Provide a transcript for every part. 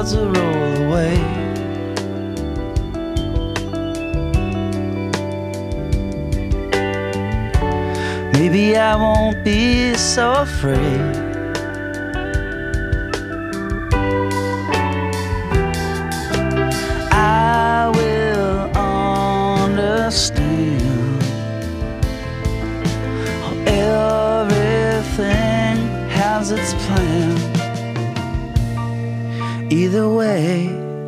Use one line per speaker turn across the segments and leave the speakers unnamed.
clouds will roll away. Maybe I won't be so afraid. I will understand how everything has its plan. Either way,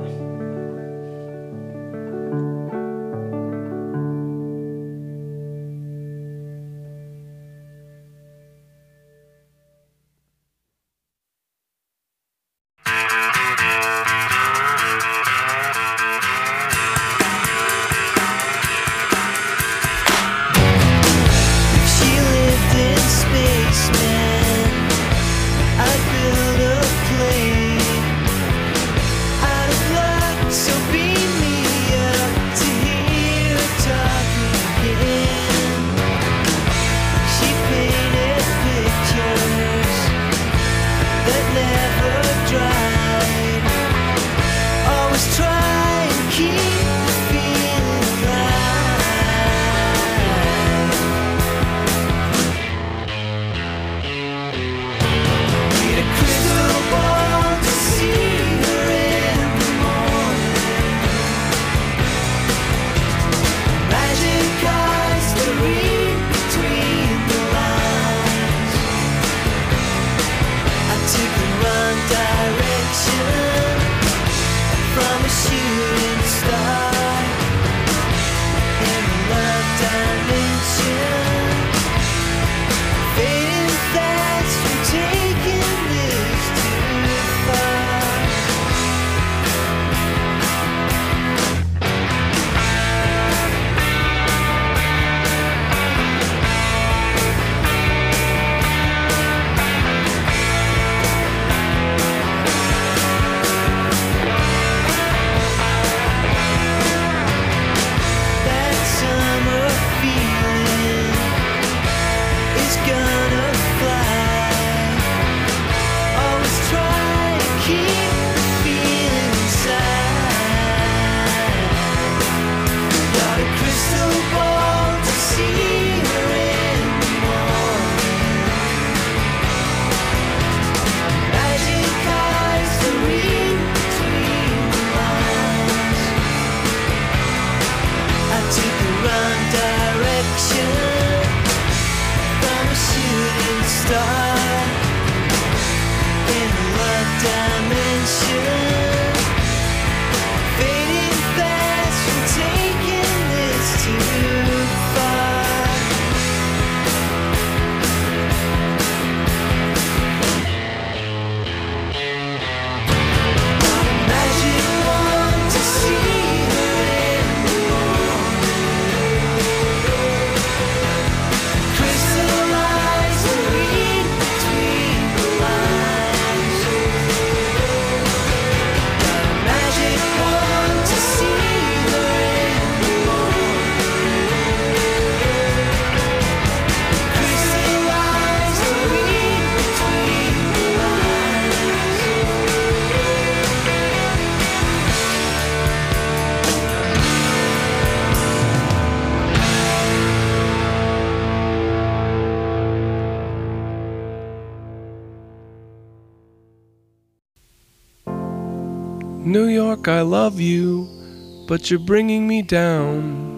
New York, I love you, but you're bringing me down.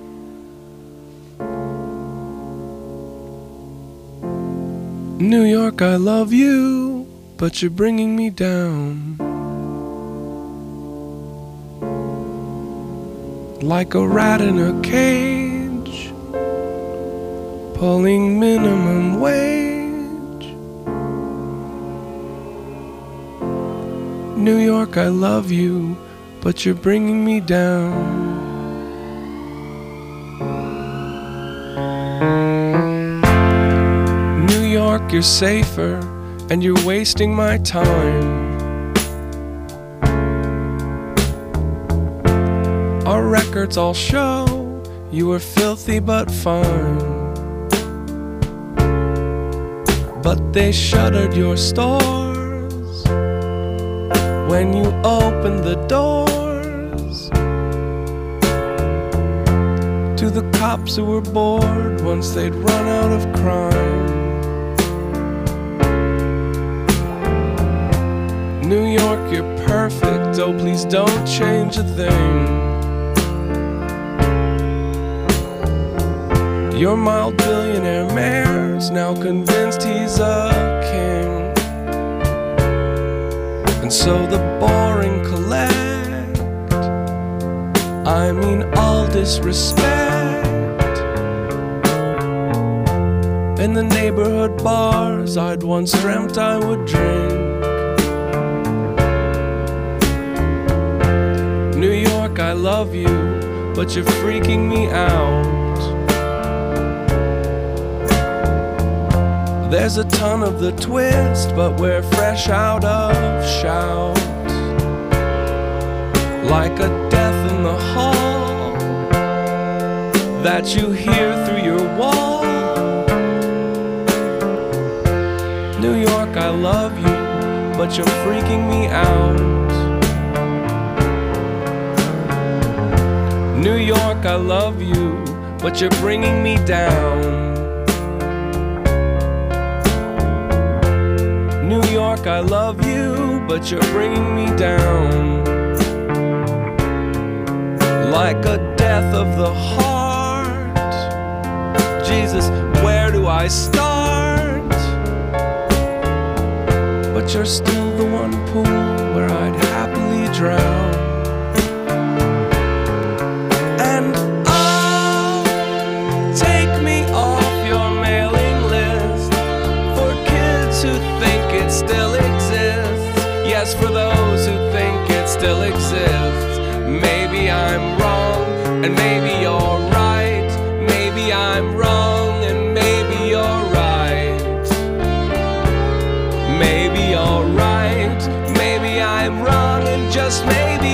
New York, I love you, but you're bringing me down. Like a rat in a cage, pulling minimum wage. New York, I love you, but you're bringing me down. New York, you're safer, and you're wasting my time. Our records all show you were filthy but fine. But they shuttered your stores when you opened the doors to the cops who were bored once they'd run out of crime. New York, you're perfect, oh please don't change a thing. Your mild billionaire mayor's now convinced he's a king, and so the boring collect, I mean all disrespect. In the neighborhood bars I'd once dreamt I would drink. New York, I love you, but you're freaking me out. There's a ton of the twist, but we're fresh out of shout. Like a death in the hall that you hear through your wall. New York, I love you, but you're freaking me out. New York, I love you, but you're bringing me down. New York, I love you, but you're bringing me down. Like a death of the heart. Jesus, where do I start? But you're still the one pool where I'd happily drown. And oh, take me off your mailing list for kids who think it still exists. Yes, for those who think it still exists. Maybe I'm wrong, and maybe you're right. Maybe I'm wrong, and maybe you're right. Maybe you're right, maybe I'm wrong, and just maybe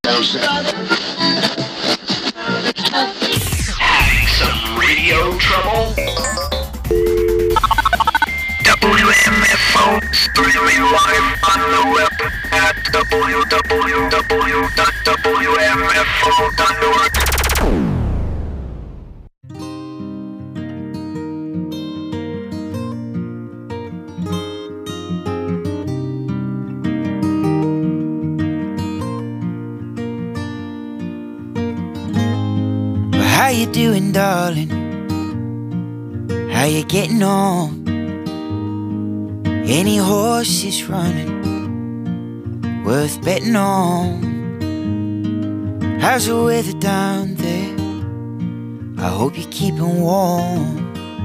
Having some radio trouble? WMFO streaming live on the web at www.wmfo.org.
How you doing, darling? How you getting on? Any horses running worth betting on? How's the weather down there? I hope you're keeping warm.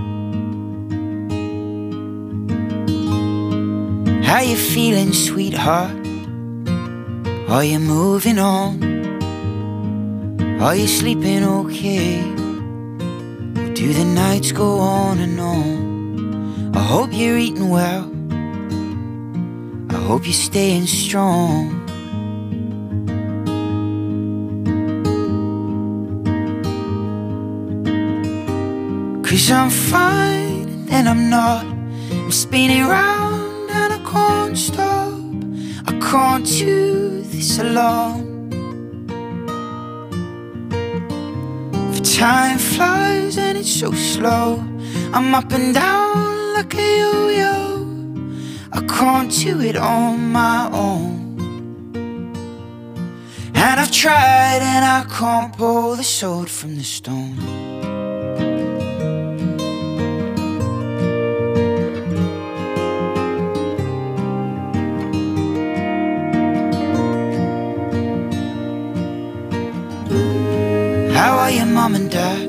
How you feeling, sweetheart? Are you moving on? Are you sleeping okay? Or do the nights go on and on? I hope you're eating well. I hope you're staying strong. Cause I'm fine and then I'm not. I'm spinning round and I can't stop. I can't do this alone. Time flies and it's so slow. I'm up and down like a yo-yo. I can't do it on my own. And I've tried and I can't pull the sword from the stone. How are your mom and dad?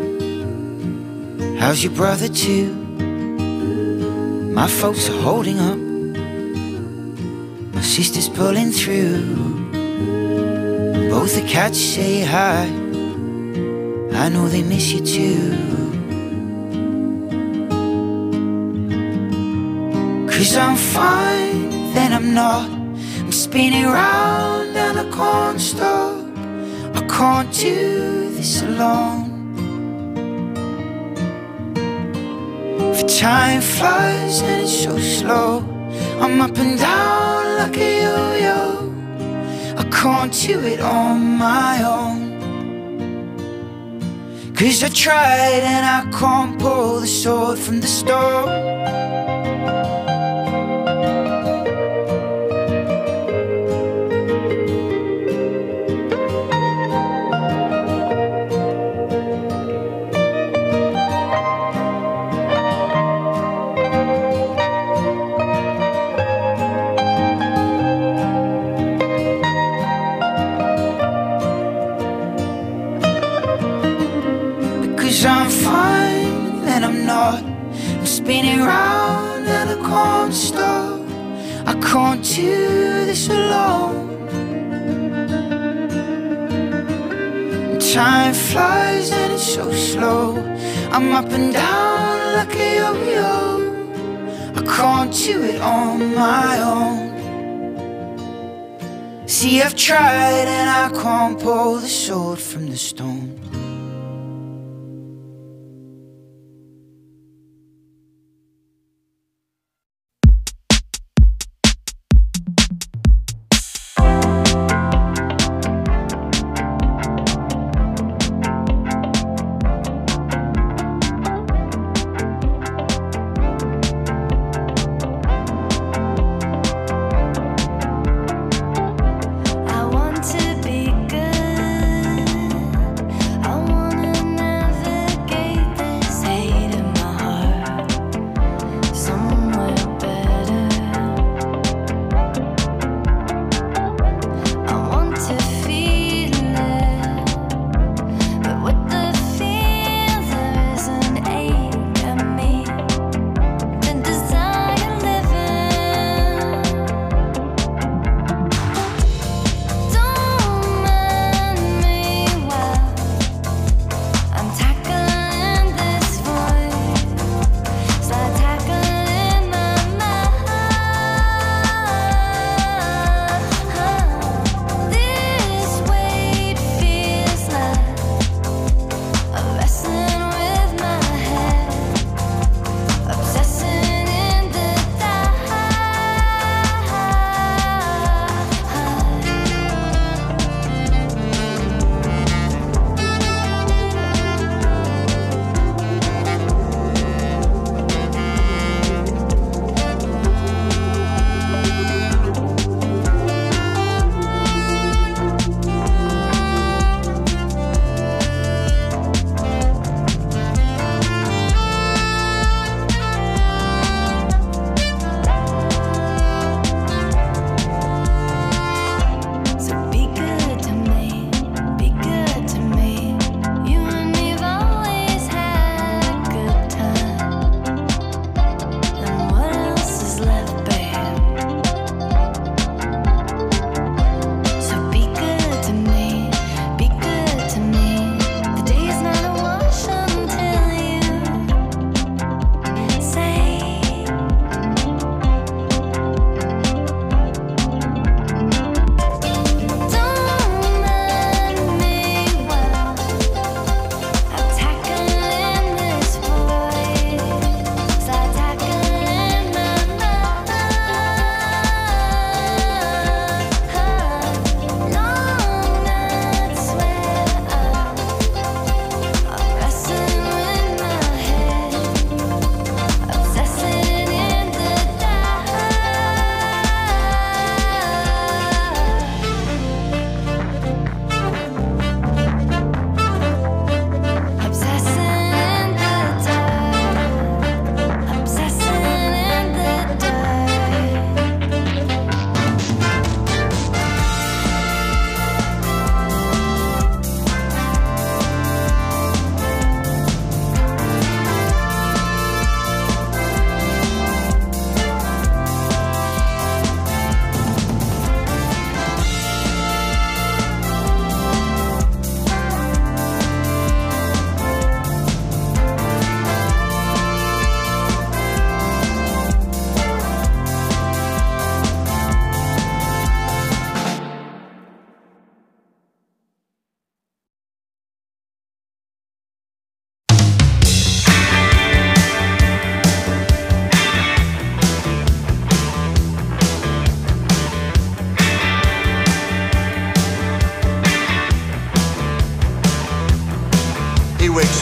How's your brother too? My folks are holding up. My sister's pulling through. Both the cats say hi. I know they miss you too. Cause I'm fine, then I'm not. I'm spinning round and I can't stop. I can't do this alone. For time flies and it's so slow. I'm up and down like a yo-yo. I can't do it on my own. Cause I tried and I can't pull the sword from the stone. I'm fine, then I'm not. I'm spinning round and I can't stop. I can't do this alone. Time flies and it's so slow. I'm up and down like a yo-yo. I can't do it on my own. See, I've tried and I can't pull the sword from the stone.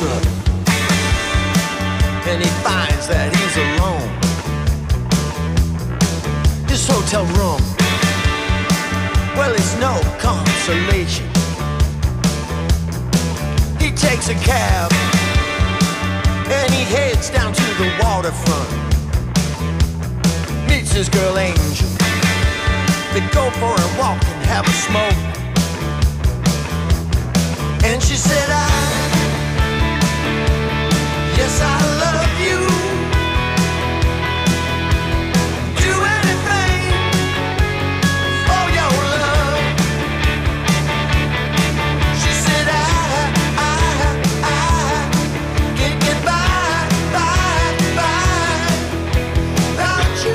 up and he finds that he's alone. This hotel room, well, it's no consolation. He takes a cab and he heads down to the waterfront. Meets his girl Angel. They go for a walk and have a smoke. And she said, yes, I love you. Do anything for your love. She said, I can't get by without you.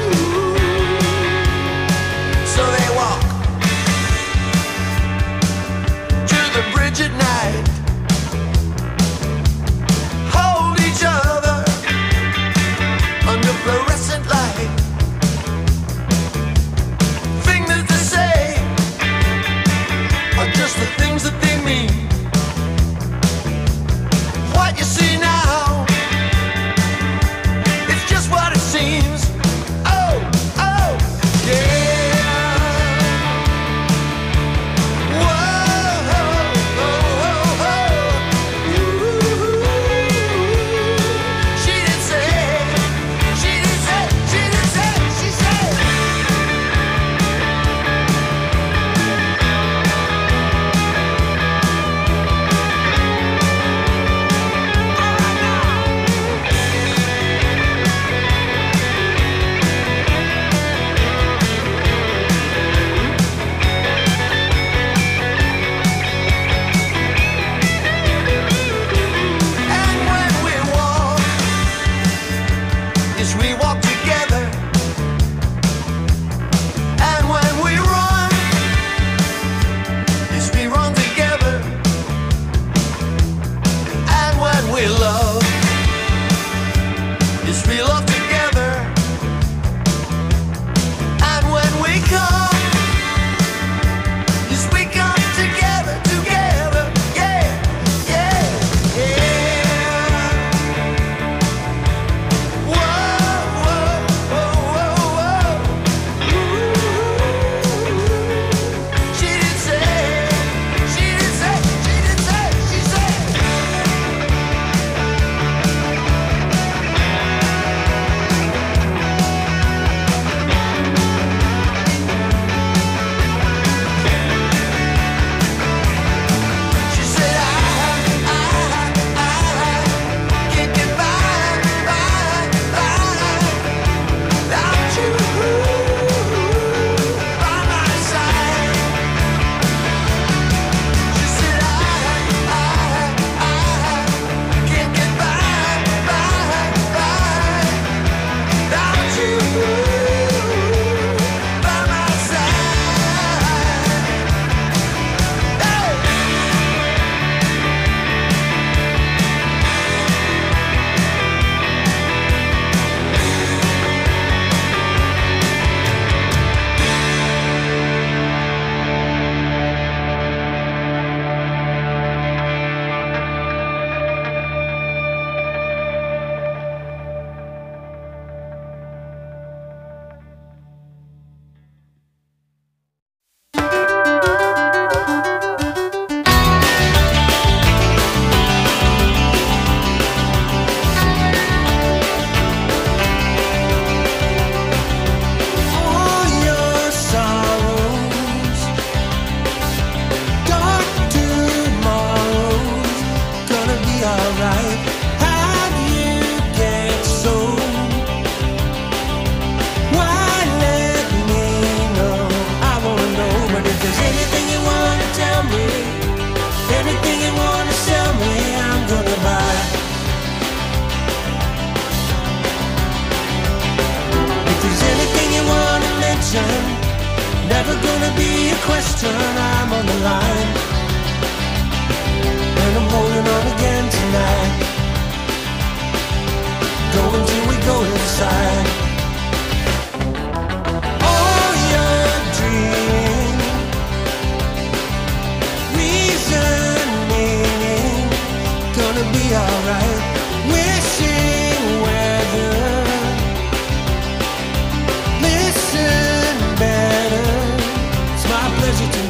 So they walk to the bridge at night.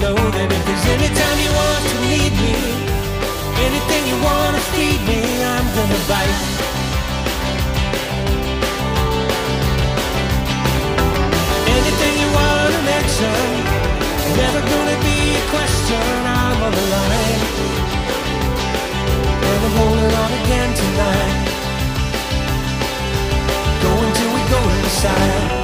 know that if there's any time you want to need me, anything you want to feed me, I'm gonna bite. Anything you want to mention, never gonna be a question, I'm on the line. And I'm holding on again tonight. Go until we go inside.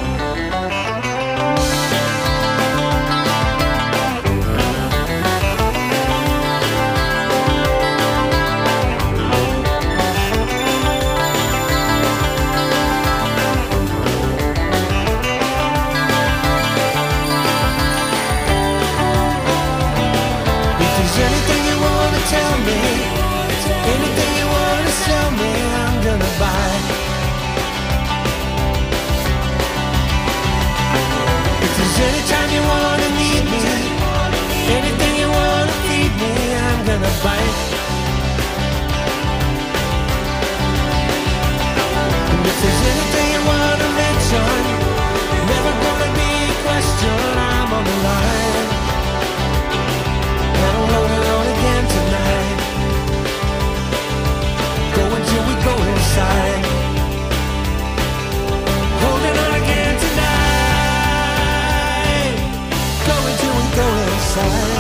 Tell me anything you wanna sell me, I'm gonna buy. If there's any time you wanna need me, anything you wanna feed me, I'm gonna bite. And if there's anything you wanna mention, never gonna be a question, I'm on the line. And I'm holding on again tonight. Go until we go inside. Holding on again tonight. Go until we go inside.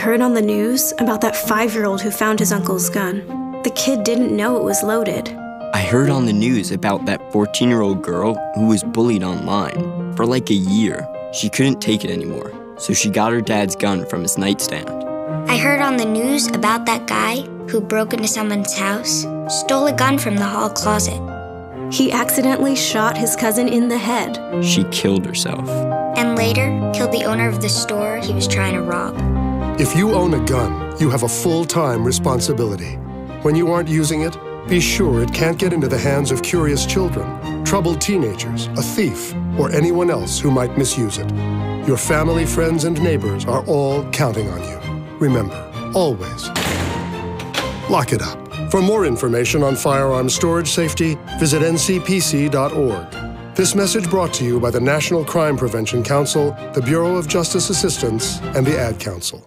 heard on the news about that 5-year-old who found his uncle's gun. The kid didn't know it was loaded.
I heard on the news about that 14-year-old girl who was bullied online for like a year. She couldn't take it anymore, so she got her dad's gun from his nightstand.
I heard on the news about that guy who broke into someone's house, stole a gun from the hall closet.
He accidentally shot his cousin in the head.
She killed herself.
And later, killed the owner of the store he was trying to rob.
If you own a gun, you have a full-time responsibility. When you aren't using it, be sure it can't get into the hands of curious children, troubled teenagers, a thief, or anyone else who might misuse it. Your family, friends, and neighbors are all counting on you. Remember, always, lock it up. For more information on firearms storage safety, visit ncpc.org. This message brought to you by the National Crime Prevention Council, the Bureau of Justice Assistance, and the Ad Council.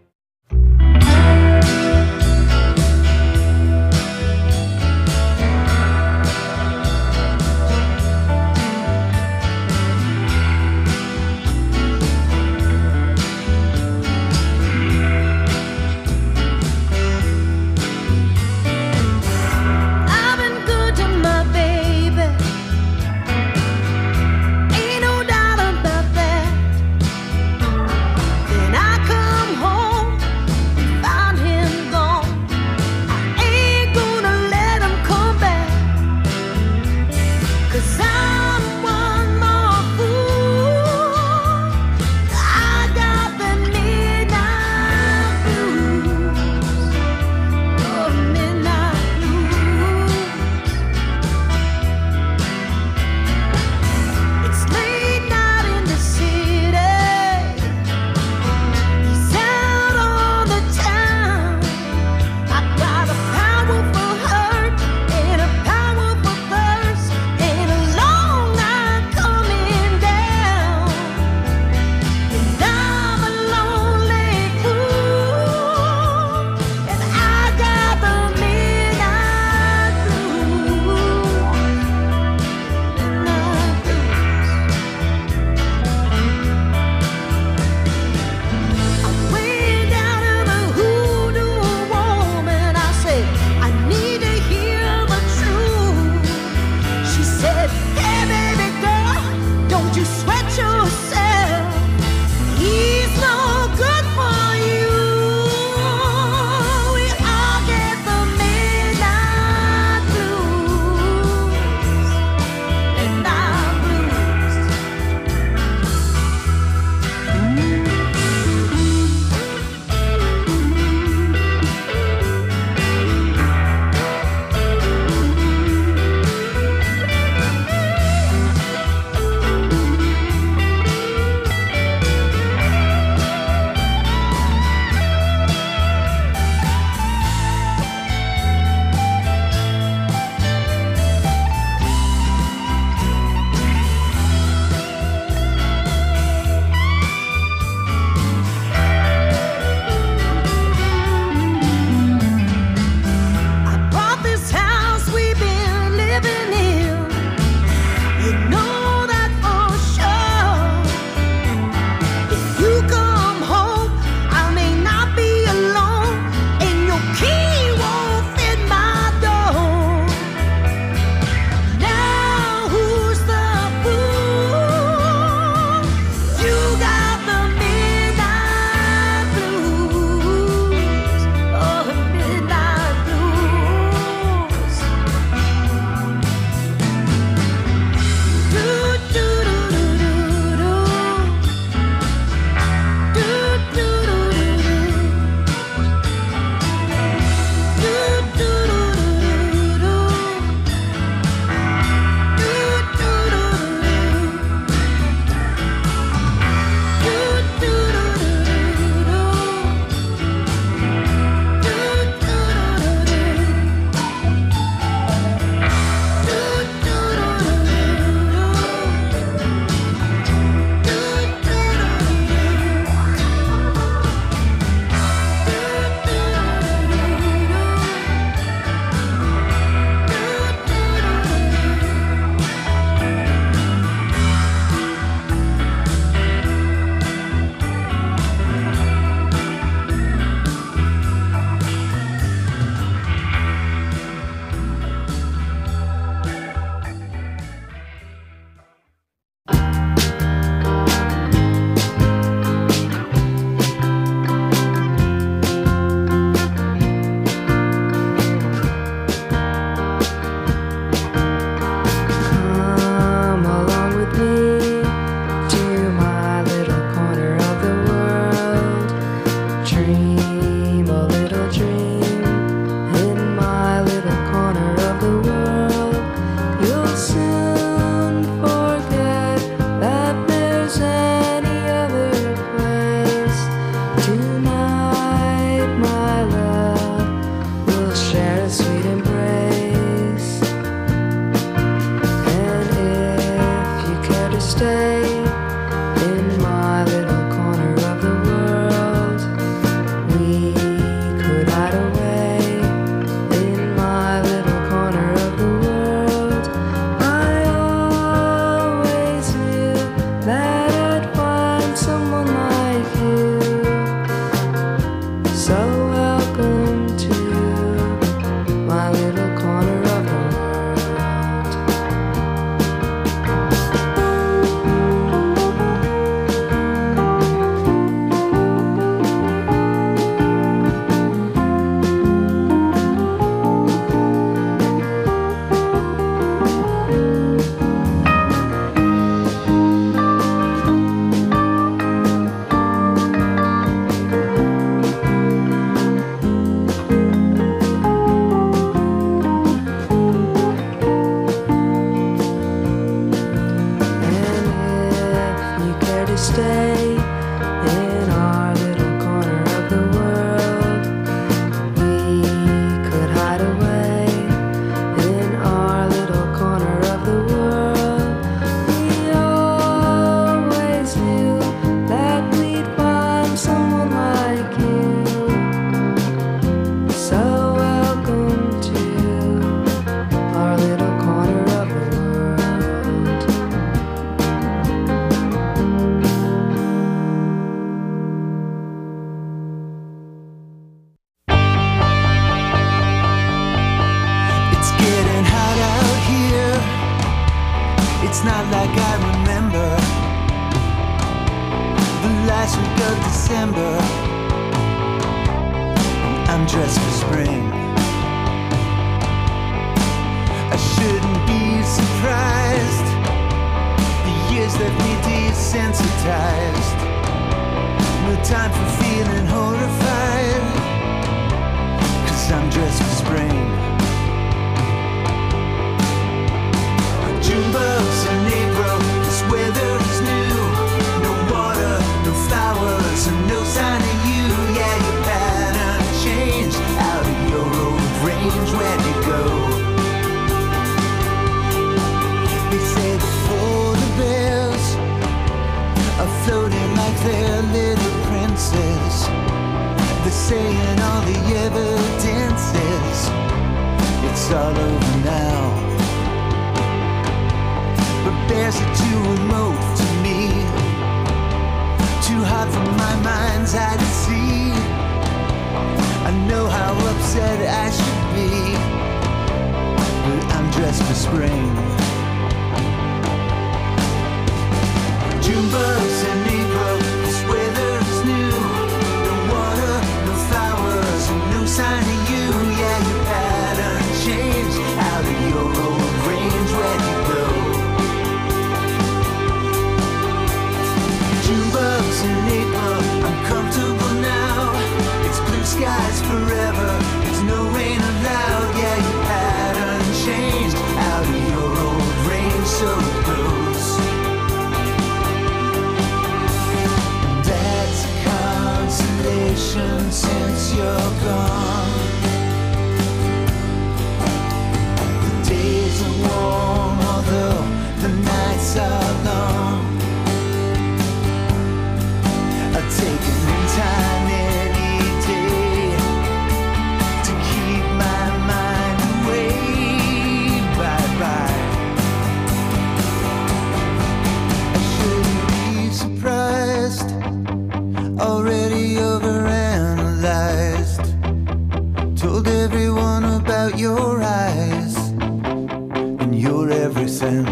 Home
It's not like I remember the last week of December. I'm dressed for spring. I shouldn't be surprised. The years left me desensitized. No time for feeling horrified, 'cause I'm dressed for spring. June bugs in April, this weather is new. No water, no flowers, and no sign of you. Yeah, your pattern changed. Out of your old range, where'd you go? They say the polar bears are floating like they're little princes. They're saying all the evidence is it's all over now. But bears are too remote to me, too hard for my mind's eye to see. I know how upset I should be, but I'm dressed for spring. June bugs in April, this weather is new. No water, no flowers, and no sign of you. Yeah, your pattern changed. Out of your old range, where'd you go? June bugs in April, I'm comfortable now. It's blue skies forever, there's no rain allowed. Yeah, your pattern changed. Out of your old range, so it goes. That's a consolation since you're gone. The days are warm, although the nights are long. I've taken time any day to keep my mind away. Bye-bye. I shouldn't be surprised, already overanalyzed. Told everyone about your eyes, and you're everything.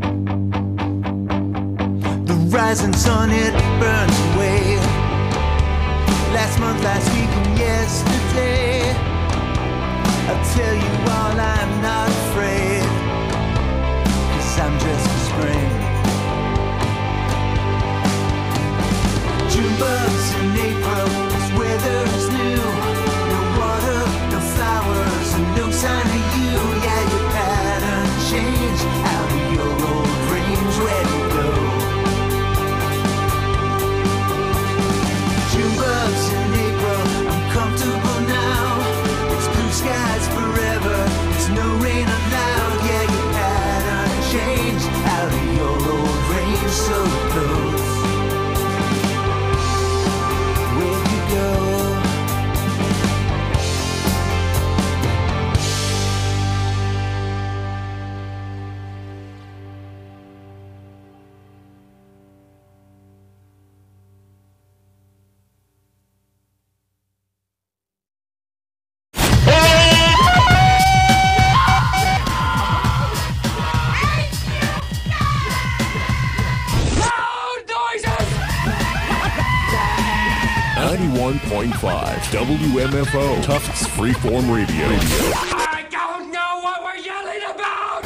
The rising sun, it burns away. Last month, last week, and yesterday. I'll tell you all, I'm not afraid, 'cause I'm dressed for spring. June bugs in April, this weather is new. No water, no flowers, and no sign of you. Yeah, your pattern changed. Out of your old range, where'd you go? June bugs in April, I'm comfortable now. It's blue skies forever, there's no rain allowed. Yeah, your pattern changed. Out of your old range, so close. Where'd you go?
Loud noises!
91.5 WMFO Tufts Freeform Radio.
I don't know what we're yelling about!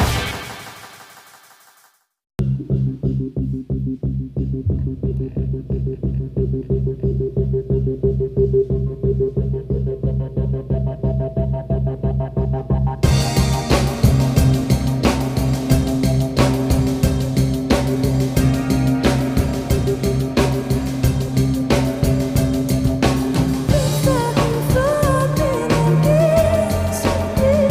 Forbidden gates.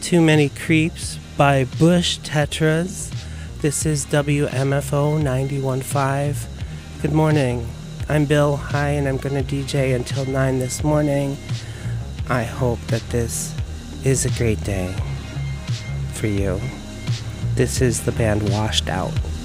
Too Many Creeps by Bush Tetras. This is WMFO 91.5. Good morning. I'm Bill. Hi, and I'm going to DJ until 9 this morning. I hope that this is a great day for you. This is the band Washed Out.